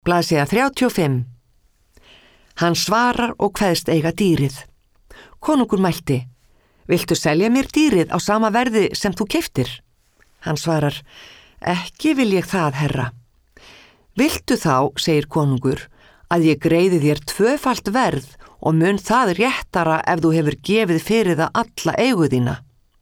Blaðsíða 35. Hann svarar og kveðst eiga dýrið. Konungur mælti: Viltu selja mér dýrið á sama verði sem þú keyptir? Hann svarar: Ekki vil ég það, herra. Viltu þá, segir konungur, að ég greiði þér 2-falt verð og mun það réttara ef þú hefur gefið fyrir það alla eigu þína.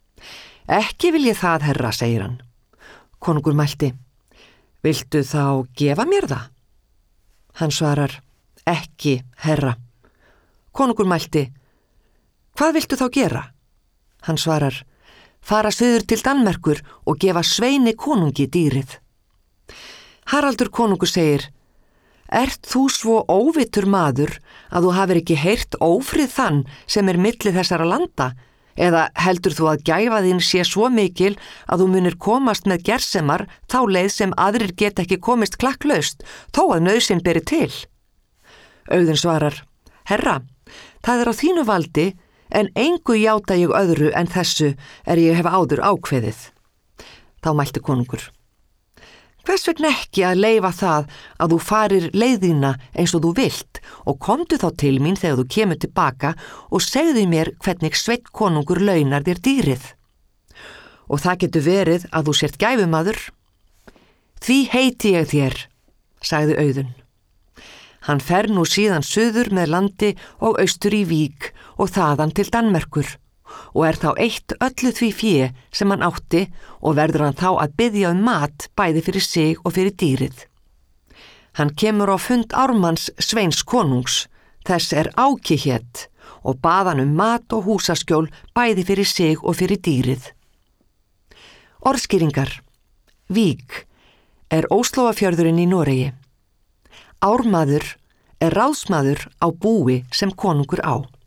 Ekki vil ég það, herra, segir hann. Konungur mælti: Viltu þá gefa mér það? Hann svarar: Ekki, herra. Konungur mælti: Hvað viltu þá gera? Hann svarar: Fara suður til Danmerkur og gefa Sveini konungi dýrið. Haraldur konungur segir: Ert þú svo óvitur maður að þú hafir ekki heyrt ófrið þann sem milli þessara landa, eða heldur þú að gæfa þín sé svo mikil að þú munir komast með gersemar þá leið sem aðrir geta ekki komist klakklaust, þó að nauðsyn beri til? Auðunn svarar: Herra, það er á þínu valdi, en engu játa ég öðru en þessu ég hef áður ákveðið. Þá mælti konungur: Hvers vegna ekki að leyfa það að þú farir leiðina eins og þú vilt og komdu þá til mín þegar þú kemur tilbaka og segðu mér hvernig Sveinn konungur launar þér dýrið. Og það getur verið að þú sért gæfumaður. Því heiti ég þér, sagði Auðunn. Hann fer nú síðan suður með landi og austur í Vík og þaðan til Danmerkur og þá eitt öllu því fé sem hann átti og verður hann þá að biðja mat bæði fyrir sig og fyrir dýrið. Hann kemur á fund Ármanns Sveins konungs, þess Áki hét, og bað hann mat og húsaskjól bæði fyrir sig og fyrir dýrið. Orðskýringar. Vík Óslóafjörðurinn í Noregi. Ármaður ráðsmaður á búi sem konungur á.